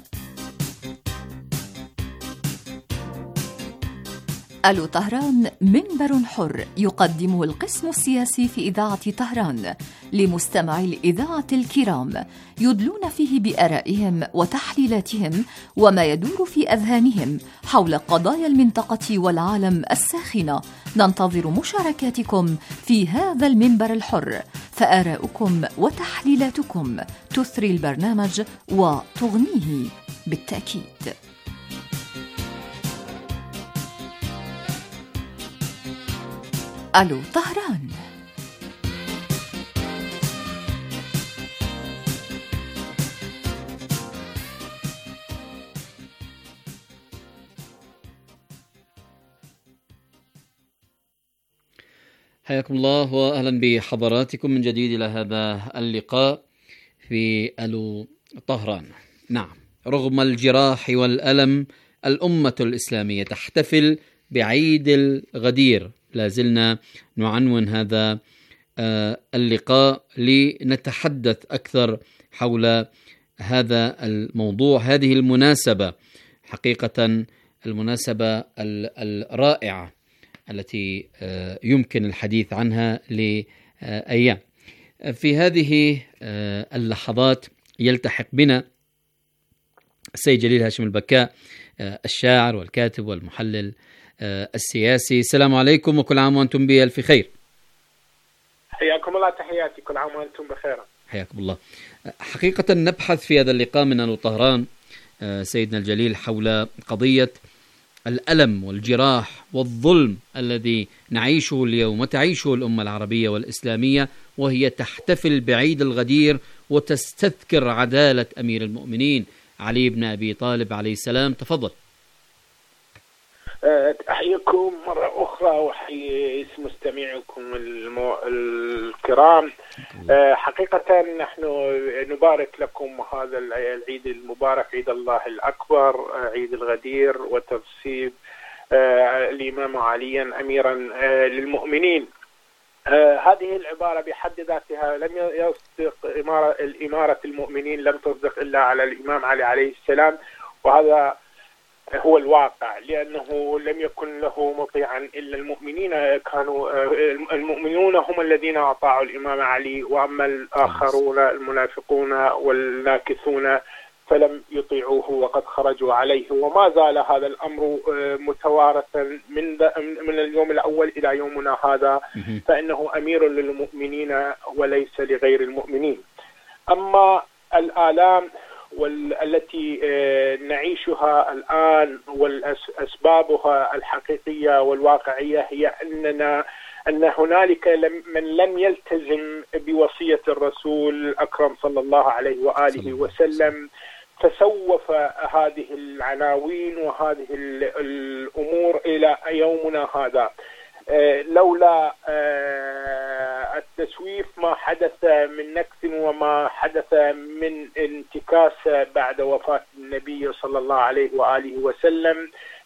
[SPEAKER 12] ألو طهران منبر حر يقدمه القسم السياسي في إذاعة طهران لمستمعي الإذاعة الكرام، يدلون فيه بآرائهم وتحليلاتهم وما يدور في أذهانهم حول قضايا المنطقة والعالم الساخنة. ننتظر مشاركاتكم في هذا المنبر الحر، فآراؤكم وتحليلاتكم تثري البرنامج وتغنيه بالتأكيد. ألو طهران.
[SPEAKER 7] حياكم الله وأهلا بحضراتكم من جديد إلى هذا اللقاء في ألو طهران. نعم، رغم الجراح والألم الأمة الإسلامية تحتفل بعيد الغدير. لازلنا نعنون هذا اللقاء لنتحدث أكثر حول هذا الموضوع، هذه المناسبة، حقيقة المناسبة الرائعة التي يمكن الحديث عنها لأيام. في هذه اللحظات يلتحق بنا السيد جليل هاشم البكاء، الشاعر والكاتب والمحلل السياسي. السلام عليكم وكل عام وأنتم بألف خير.
[SPEAKER 13] حياكم الله، تحياتي، كل عام وأنتم بخير.
[SPEAKER 7] حياكم الله. حقيقة نبحث في هذا اللقاء من ألو طهران سيدنا الجليل حول قضية الألم والجراح والظلم الذي نعيشه اليوم وتعيشه الأمة العربية والإسلامية، وهي تحتفل بعيد الغدير وتستذكر عدالة أمير المؤمنين علي بن أبي طالب عليه السلام. تفضل.
[SPEAKER 13] أحييكم مرة أخرى وأحيي مستمعيكم الكرام. حقيقة نحن نبارك لكم هذا العيد المبارك، عيد الله الأكبر، عيد الغدير وتنصيب الإمام عليا أميرا للمؤمنين. هذه العبارة بحد ذاتها لم يصدق الإمارة المؤمنين، لم تصدق إلا على الإمام علي عليه السلام، وهذا هو الواقع، لأنه لم يكن له مطيعا إلا المؤمنين. كانوا المؤمنون هم الذين أطاعوا الإمام علي، وأما الآخرون المنافقون والناكثون فلم يطيعوه وقد خرجوا عليه. وما زال هذا الأمر متوارثا من اليوم الأول إلى يومنا هذا، فإنه أمير للمؤمنين وليس لغير المؤمنين. أما الآلام التي نعيشها الآن والأسبابها الحقيقية والواقعية هي أن هنالك من لم يلتزم بوصية الرسول الأكرم صلى الله عليه وآله وسلم، فسوف هذه العناوين وهذه الأمور إلى يومنا هذا. لولا التسويف ما حدث من نكث وما حدث من انتكاس بعد وفاة النبي صلى الله عليه وآله وسلم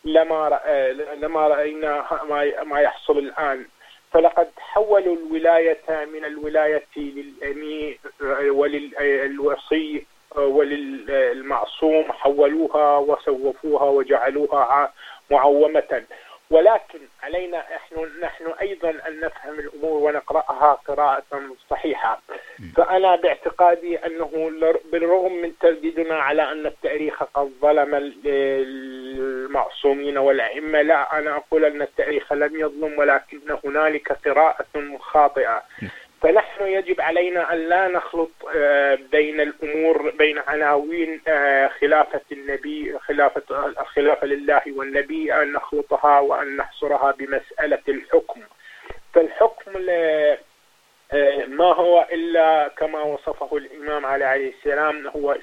[SPEAKER 13] لما رأينا ما يحصل الآن. فلقد حولوا الولاية من الولاية للأمير وللوصي وللمعصوم، حولوها وسوفوها وجعلوها معومة. ولكن علينا نحن أيضا أن نفهم الأمور ونقرأها قراءة صحيحة. فأنا باعتقادي أنه بالرغم من ترديدنا على أن التاريخ قد ظلم المعصومين والأئمة، لا، أنا أقول أن التاريخ لم يظلم، ولكن هنالك قراءة خاطئة. فنحن يجب علينا أن لا نخلط بين الأمور، بين عناوين خلافة النبي، الخلافة لله والنبي، أن نخلطها وأن نحصرها بمسألة الحكم. فالحكم ما هو إلا كما وصفه الإمام عليه السلام، هو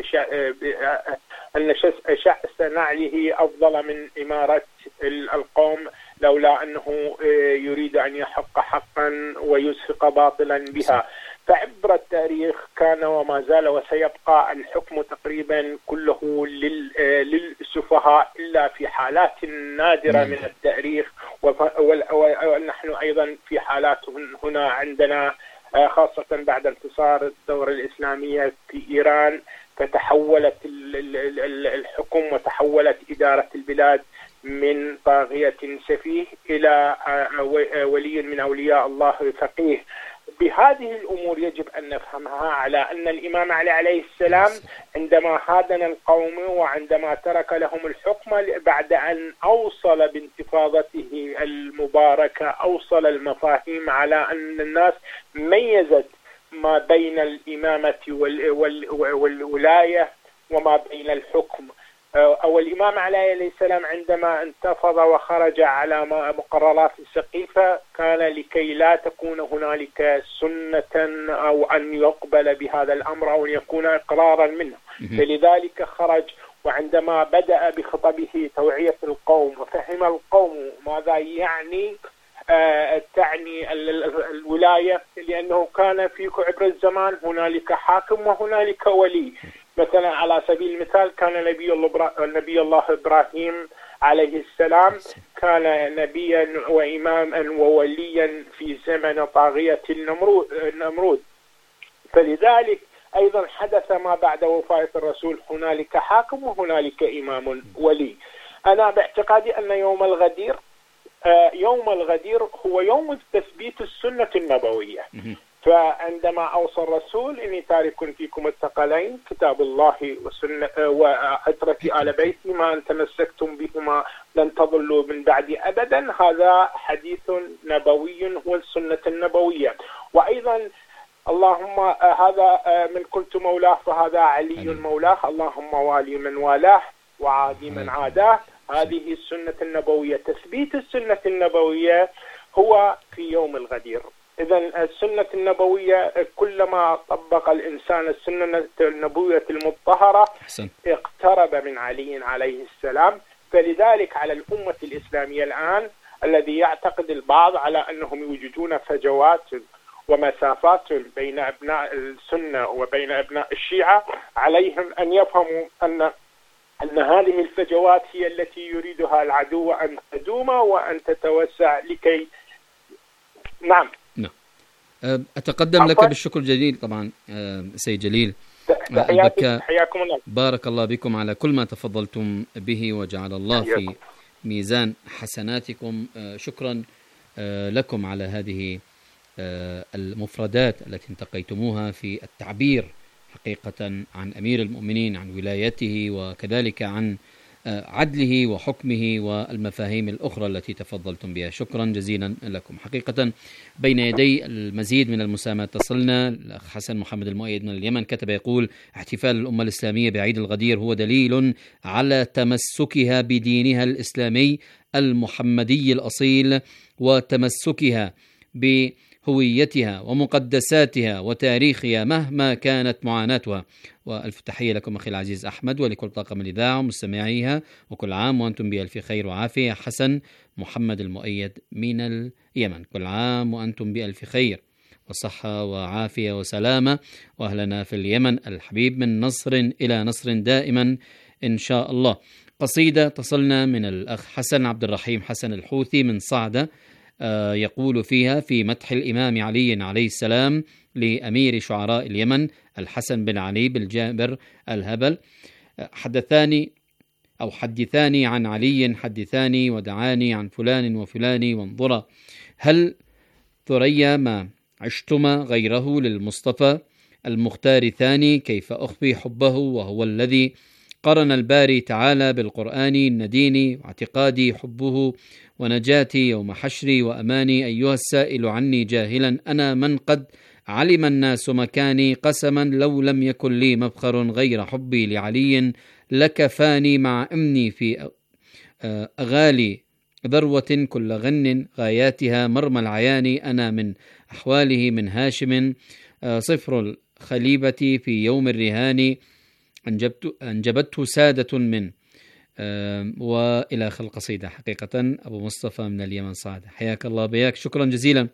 [SPEAKER 13] أن شأس نعله أفضل من إمارة القوم، لولا أنه يريد أن يحق حقا ويزهق باطلا بها. فعبر التاريخ كان وما زال وسيبقى الحكم تقريبا كله للسفهاء، إلا في حالات نادرة من التاريخ، ونحن أيضا في حالات هنا عندنا، خاصة بعد انتصار الدولة الإسلامية في إيران، فتحولت الحكم وتحولت إدارة البلاد من طاغية سفيه إلى ولي من أولياء الله فقيه. بهذه الأمور يجب أن نفهمها على أن الإمام علي عليه السلام عندما هادن القوم وعندما ترك لهم الحكم بعد أن أوصل بانتفاضته المباركة، أوصل المفاهيم على أن الناس ميزت ما بين الإمامة والولاية وما بين الحكم. أو الإمام عليه السلام عندما انتفض وخرج على مقررات السقيفة كان لكي لا تكون هنالك سنة أو أن يقبل بهذا الأمر أو أن يكون إقرارا منه، فلذلك خرج. وعندما بدأ بخطبه توعية القوم وفهم القوم ماذا تعني الولاية، لأنه كان في عبر الزمان هنالك حاكم وهنالك ولي. مثلا على سبيل المثال كان نبي الله إبراهيم عليه السلام كان نبيا وإماما ووليا في زمن طاغية النمرود. فلذلك أيضا حدث ما بعد وفاة الرسول، هنالك حاكم وهنالك إمام ولي. أنا باعتقادي أن يوم الغدير هو يوم تثبيت السنة النبوية. فعندما أوصى الرسول إني تارك فيكم الثقلين كتاب الله وعترة آل بيتي ما أن تمسكتم بهما لن تضلوا من بعد أبدا، هذا حديث نبوي هو السنة النبوية. وأيضا اللهم هذا من كنت مولاه فهذا علي مولاه، اللهم والي من والاه وعادي من عاداه. هذه السنة النبوية. تثبيت السنة النبوية هو في يوم الغدير. إذن السنة النبوية كلما طبق الإنسان السنة النبوية المطهرة اقترب من علي عليه السلام. فلذلك على الأمة الإسلامية الآن الذي يعتقد البعض على أنهم يوجدون فجوات ومسافات بين أبناء السنة وبين أبناء الشيعة، عليهم أن يفهموا أن هذه الفجوات هي التي يريدها العدو أن تدوم وأن تتوسع لكي نعم.
[SPEAKER 7] أتقدم لك بالشكر الجزيل طبعا سيد جليل.
[SPEAKER 13] حياكم الله.
[SPEAKER 7] بارك الله بكم على كل ما تفضلتم به، وجعل الله في ميزان حسناتكم. شكرا لكم على هذه المفردات التي انتقيتموها في التعبير حقيقة عن أمير المؤمنين، عن ولايته، وكذلك عن عدله وحكمه والمفاهيم الأخرى التي تفضلتم بها. شكرا جزيلا لكم. حقيقة بين يدي المزيد من المساهمات تصلنا. الأخ حسن محمد المؤيد من اليمن كتب يقول: احتفال الأمة الإسلامية بعيد الغدير هو دليل على تمسكها بدينها الإسلامي المحمدي الأصيل، وتمسكها بهويتها ومقدساتها وتاريخها مهما كانت معاناتها. وألف تحية لكم أخي العزيز أحمد ولكل طاقم الإذاعة ومستمعيها، وكل عام وأنتم بألف خير وعافية. حسن محمد المؤيد من اليمن، كل عام وأنتم بألف خير وصحة وعافية وسلامة. وأهلنا في اليمن الحبيب من نصر إلى نصر دائما إن شاء الله. قصيدة تصلنا من الأخ حسن عبد الرحيم حسن الحوثي من صعدة، يقول فيها في مدح الإمام علي عليه السلام لأمير شعراء اليمن الحسن بن علي بالجابر الهبل: حدثاني عن علي، حدثاني ودعاني عن فلان وفلان، وانظرا هل ثريا ما عشتما غيره للمصطفى المختار ثاني، كيف أخفي حبه وهو الذي قرن الباري تعالى بالقرآن نديني، واعتقادي حبه ونجاتي يوم حشري وأماني. أيها السائل عني جاهلا أنا من قد علم الناس مكاني، قسما لو لم يكن لي مفخر غير حبي لعلي لكفاني، مع أمني في أغالي ذروة كل غن غاياتها مرمى العيان، أنا من أحواله من هاشم صفر الخليبة في يوم الرهان، أنجبته سادة من وإلى آخر القصيدة. حقيقة أبو مصطفى من اليمن صعدة، حياك الله بياك. شكرا جزيلا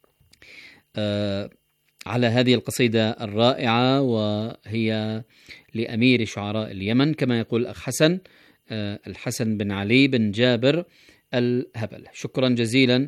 [SPEAKER 7] على هذه القصيدة الرائعة، وهي لأمير شعراء اليمن كما يقول الأخ حسن الحسن بن علي بن جابر الهبل. شكرا جزيلا،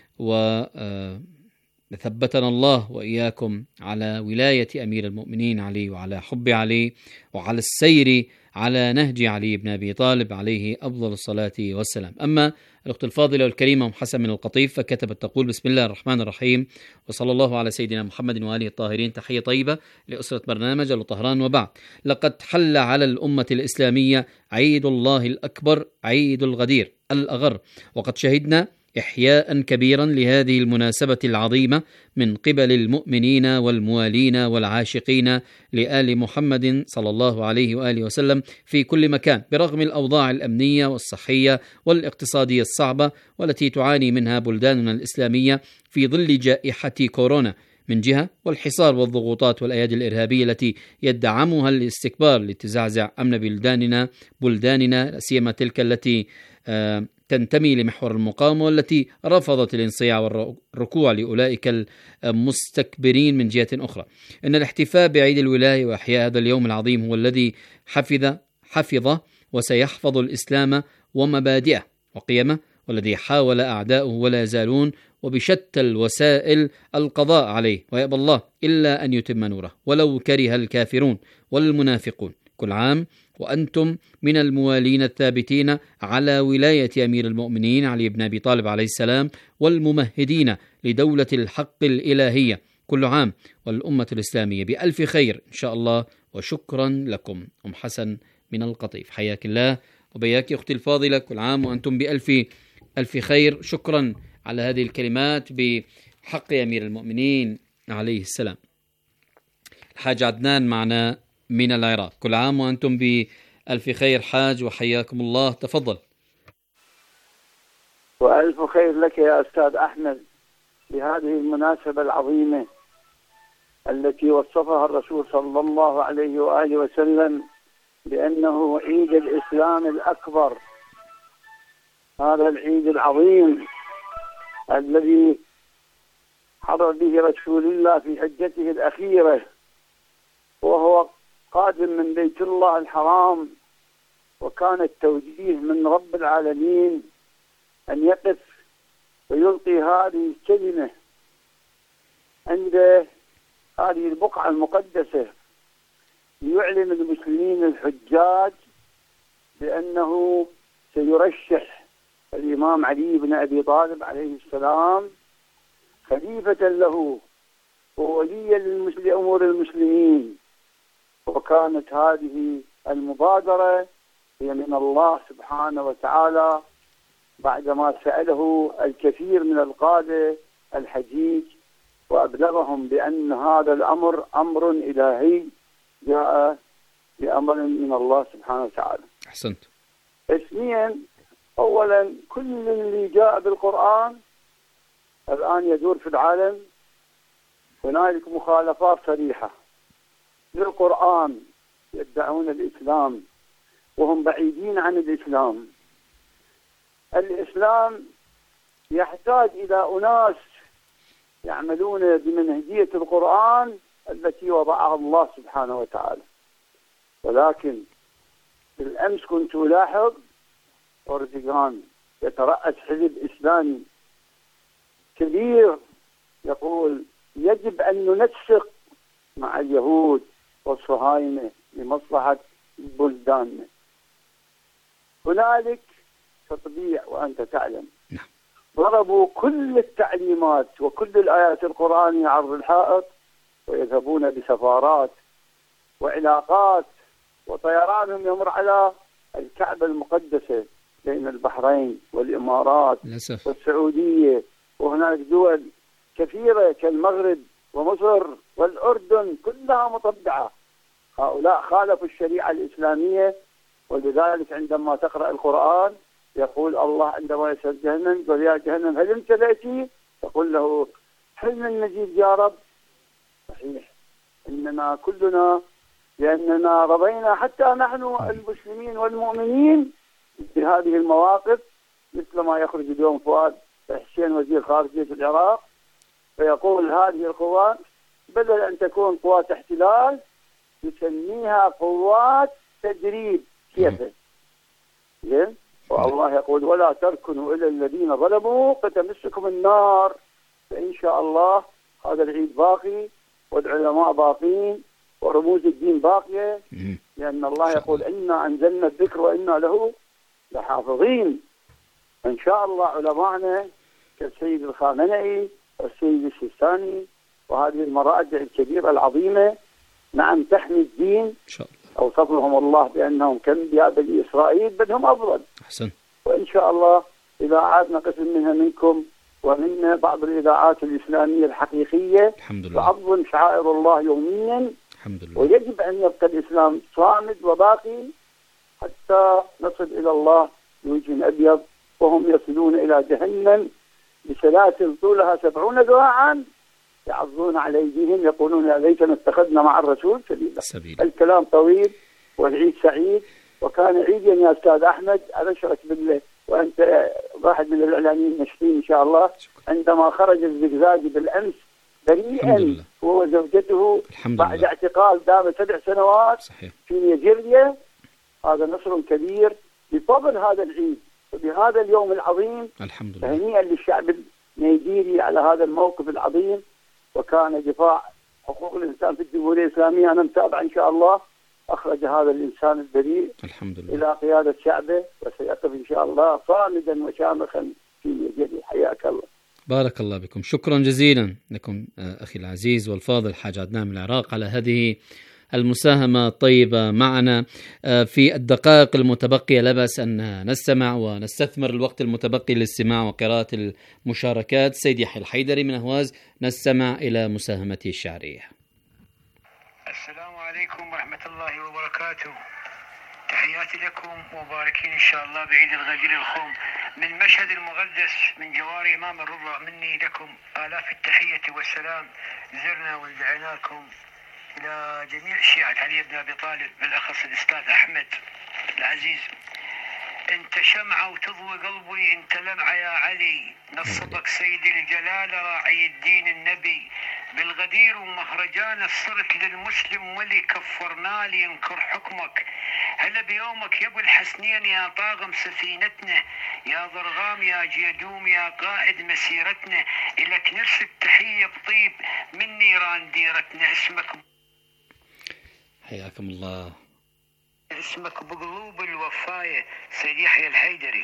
[SPEAKER 7] وثبتنا الله وإياكم على ولاية أمير المؤمنين علي، وعلى حب علي، وعلى السير على نهج علي بن أبي طالب عليه أفضل الصلاة والسلام. أما الأخت الفاضلة والكريمة أم حسن من القطيف فكتبت تقول: بسم الله الرحمن الرحيم، وصلى الله على سيدنا محمد وآله الطاهرين. تحية طيبة لأسرة برنامج ألو طهران، وبعد. لقد حل على الأمة الإسلامية عيد الله الأكبر، عيد الغدير الأغر، وقد شهدنا إحياء كبيرا لهذه المناسبة العظيمة من قبل المؤمنين والموالين والعاشقين لآل محمد صلى الله عليه وآله وسلم في كل مكان، برغم الأوضاع الأمنية والصحية والاقتصادية الصعبة والتي تعاني منها بلداننا الإسلامية في ظل جائحة كورونا من جهة، والحصار والضغوطات والأيادي الإرهابية التي يدعمها الاستكبار لتزعزع أمن بلداننا، سيما تلك التي تنتمي لمحور المقاومة والتي رفضت الانصياع والركوع لأولئك المستكبرين. من جهة أخرى، إن الاحتفاء بعيد الولاية وإحياء هذا اليوم العظيم هو الذي حفظ وسيحفظ الإسلام ومبادئه وقيمه، والذي حاول أعداؤه ولا يزالون وبشتى الوسائل القضاء عليه، ويأبى الله إلا أن يتم نوره ولو كره الكافرون والمنافقون. كل عام وأنتم من الموالين الثابتين على ولاية أمير المؤمنين علي بن أبي طالب عليه السلام، والممهدين لدولة الحق الإلهية. كل عام والأمة الإسلامية بألف خير إن شاء الله، وشكرا لكم. أم حسن من القطيف، حياك الله وبياك أختي الفاضلة، كل عام وأنتم بألف خير. شكرا على هذه الكلمات بحق أمير المؤمنين عليه السلام. الحاج عدنان معنا من العراق، كل عام وأنتم بألف خير حاج، وحياكم الله. تفضل.
[SPEAKER 14] وألف خير لك يا أستاذ أحمد بهذه المناسبة العظيمة التي وصفها الرسول صلى الله عليه وآله وسلم بأنه عيد الإسلام الأكبر، هذا العيد العظيم الذي حضر به رسول الله في حجته الأخيرة، وهو قادم من بيت الله الحرام، وكان التوجيه من رب العالمين أن يقف ويلقي هذه الكلمة عند هذه البقعة المقدسة ليعلم المسلمين الحجاج بأنه سيرشح الإمام علي بن أبي طالب عليه السلام خليفة له ووليا لأمور المسلمين. وكانت هذه المبادرة هي من الله سبحانه وتعالى بعدما سأله الكثير من القادة الحجيج وأبلغهم بأن هذا الأمر أمر إلهي جاء بأمر من الله سبحانه وتعالى.
[SPEAKER 7] أحسنت.
[SPEAKER 14] اثنين، أولا كل اللي جاء بالقرآن الآن يدور في العالم هنالك مخالفات صريحة للقرآن، يدعون الإسلام وهم بعيدين عن الإسلام. الإسلام يحتاج إلى أناس يعملون بمنهجية القرآن التي وضعها الله سبحانه وتعالى. ولكن بالأمس كنت ألاحظ أردوغان يترأس حزب إسلامي كبير يقول يجب أن ننسق مع اليهود والصهاينة لمصلحة بلداننا. هنالك تطبيع وأنت تعلم، ضربوا كل التعليمات وكل الآيات القرآنية عرض الحائط، ويذهبون بسفارات وعلاقات وطيرانهم يمر على الكعبة المقدسة بين البحرين والإمارات
[SPEAKER 7] للأسف
[SPEAKER 14] والسعودية، وهناك دول كثيرة كالمغرب ومصر والأردن كلها مطبعة. هؤلاء خالفوا الشريعة الإسلامية، ولذلك عندما تقرأ القرآن يقول الله عندما يسأل جهنم يقول يا جهنم هل امتلأتي؟ تقول له حلم مجيد يا رب. صحيح إننا كلنا لأننا رضينا حتى نحن المسلمين والمؤمنين بهذه المواقف، مثل ما يخرج اليوم فؤاد حسين وزير خارجية العراق فيقول هذه القوات بدل أن تكون قوات احتلال يسميها قوات تدريب سياسي. زين؟ والله يقول ولا تركنوا إلى الذين ظلموا فتمسكم النار. فإن شاء الله هذا العيد باقي والعلماء باقين ورموز الدين باقية، لأن الله يقول إنا أنزلنا الذكر وإنا له لحافظين. إن شاء الله علماءنا كالسيد الخامنئي والسيد السيستاني وهذه المراجع الكبيرة العظيمة نعم تحمي الدين إن شاء الله. أوصف لهم الله بأنهم كأنبياء بني إسرائيل بل هم أفضل.
[SPEAKER 7] أحسن.
[SPEAKER 14] وإن شاء الله إذاعاتنا قسم منها منكم ومن بعض الإذاعات الإسلامية الحقيقية تعظم شعائر الله يوميا.
[SPEAKER 7] الحمد لله.
[SPEAKER 14] ويجب أن يبقى الإسلام صامد وباقي حتى نصل إلى الله بوجه أبيض، وهم يصلون إلى جهنم بسلاسل طولها 70 ذراعا يعضون على أيديهم يقولون يا ليتنا اتخذنا مع الرسول سبيلا. الكلام طويل والعيد سعيد، وكان عيدا يا أستاذ أحمد أبشرك بالله وأنت واحد من الإعلاميين الناشطين إن شاء الله. عندما خرج الزقزاقي بالأمس بريئا هو وزوجته بعد اعتقال دام 7 سنوات صحيح. في نيجيريا، هذا نصر كبير بفضل هذا العيد وبهذا اليوم العظيم.
[SPEAKER 7] الحمد لله.
[SPEAKER 14] تهنئا للشعب النيجيري على هذا الموقف العظيم، وكان دفاع حقوق الإنسان في الجمهورية الإسلامية أنا متابع إن شاء الله أخرج هذا الإنسان البريء
[SPEAKER 7] الحمد لله
[SPEAKER 14] إلى قيادة شعبه، وسيقف إن شاء الله صامدا وشامخا في نيجيريا. حياك الله.
[SPEAKER 7] بارك الله بكم، شكرا جزيلا لكم أخي العزيز والفاضل حاج عدنان من العراق على هذه المساهمة الطيبة معنا. في الدقائق المتبقية لا بأس أن نستمع ونستثمر الوقت المتبقي للاستماع وقراءة المشاركات. سيد يحيى الحيدري من أهواز نستمع إلى مساهمته الشعرية.
[SPEAKER 15] السلام عليكم ورحمة الله وبركاته، تحياتي لكم ومباركين إن شاء الله بعيد الغدير الخوم من مشهد المقدس من جوار إمام الرضا. مني لكم آلاف التحية والسلام. زرنا ودعيناكم إلى جميع شيعة علي بن أبي طالب بالأخص الأستاذ أحمد العزيز. أنت انت شمعة وتضوي قلبي، انت لمعة يا علي، نصبك سيد الجلال راعي الدين النبي، بالغدير ومهرجان صرت للمسلم ولي، كفرنا لي ينكر حكمك، هلا بيومك يا ابو الحسنين يا طاغم سفينتنا، يا ضرغام يا جيدوم يا قائد مسيرتنا، إلك نرسل تحية بطيب من نيران ديرتنا. اسمك
[SPEAKER 7] حياكم الله.
[SPEAKER 15] اسمك بقلوب الوفاية سيد يحيى الحيدري.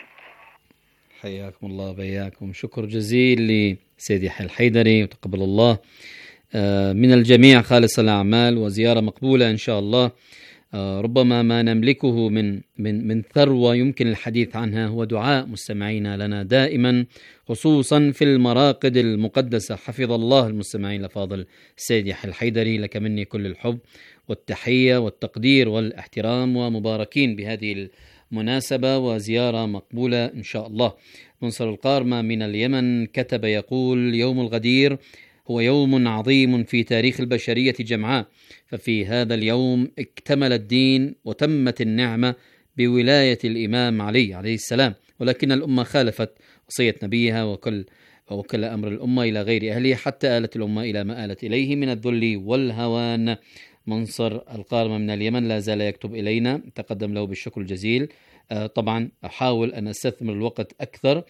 [SPEAKER 7] حياكم الله بياكم. شكر جزيل لسيد يحيى الحيدري وتقبل الله من الجميع خالص الأعمال وزيارة مقبولة إن شاء الله. ربما ما نملكه من ثروة يمكن الحديث عنها هو دعاء مستمعينا لنا دائما، خصوصا في المراقد المقدسة. حفظ الله المستمعين الأفاضل. السيد يحيى الحيدري، لك مني كل الحب والتحية والتقدير والاحترام، ومباركين بهذه المناسبة وزيارة مقبولة إن شاء الله. منصر القارمة من اليمن كتب يقول: يوم الغدير هو يوم عظيم في تاريخ البشرية جمعاء، ففي هذا اليوم اكتمل الدين وتمت النعمة بولاية الإمام علي عليه السلام، ولكن الأمة خالفت وصية نبيها وكل أمر الأمة إلى غير أهله، حتى آلت الأمة إلى ما آلت إليه من الذل والهوان. منصر القارمة من اليمن لا زال يكتب إلينا، تقدم له بالشكر الجزيل. طبعا أحاول أن أستثمر الوقت أكثر،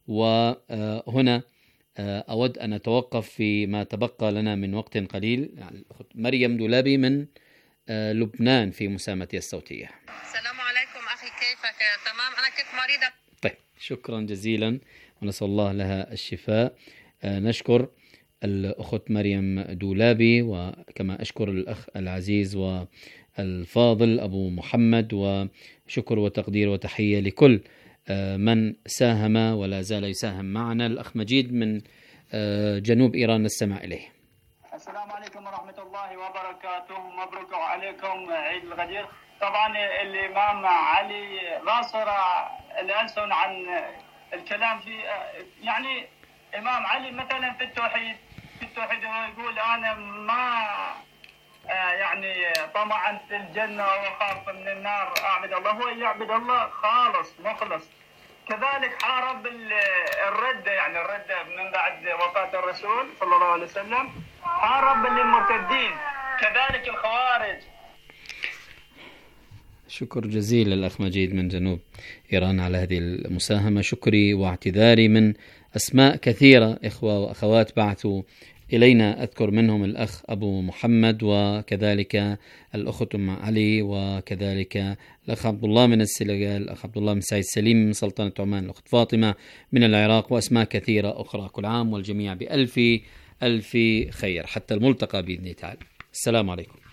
[SPEAKER 7] وهنا أود أن أتوقف فيما تبقى لنا من وقت قليل. الأخت مريم دولابي من لبنان في مساهمتي الصوتية.
[SPEAKER 16] السلام عليكم أخي، كيفك؟ تمام، أنا كنت مريضة.
[SPEAKER 7] طيب، شكرا جزيلا ونسأل الله لها الشفاء. نشكر الأخت مريم دولابي، وكما أشكر الأخ العزيز والفاضل أبو محمد، وشكر وتقدير وتحية لكل من ساهم ولا زال يساهم معنا. الأخ مجيد من جنوب إيران نستمع إليه.
[SPEAKER 17] السلام عليكم ورحمة الله وبركاته، مبروك عليكم عيد الغدير. طبعا الإمام علي غاصر الألسن عن الكلام في يعني إمام علي مثلا في التوحيد يقول أنا ما يعني طمعا في الجنة وخاف من النار، أعبد الله. هو يعبد الله خالص مخلص. كذلك حارب الردة، يعني الردة من بعد وفاة الرسول صلى الله عليه وسلم، حارب المرتدين، كذلك الخوارج.
[SPEAKER 7] شكر جزيل للأخ مجيد من جنوب إيران على هذه المساهمة. شكري واعتذاري من أسماء كثيرة إخوة وأخوات بعثوا إلينا، أذكر منهم الأخ أبو محمد، وكذلك الأخت أم علي، وكذلك الأخ عبد الله من السنغال، الأخ عبد الله من سعيد سليم من سلطنة عمان، الأخت فاطمة من العراق، وأسماء كثيرة أخرى. كل عام والجميع بألف ألف خير، حتى الملتقى بإذن الله تعالى. السلام عليكم.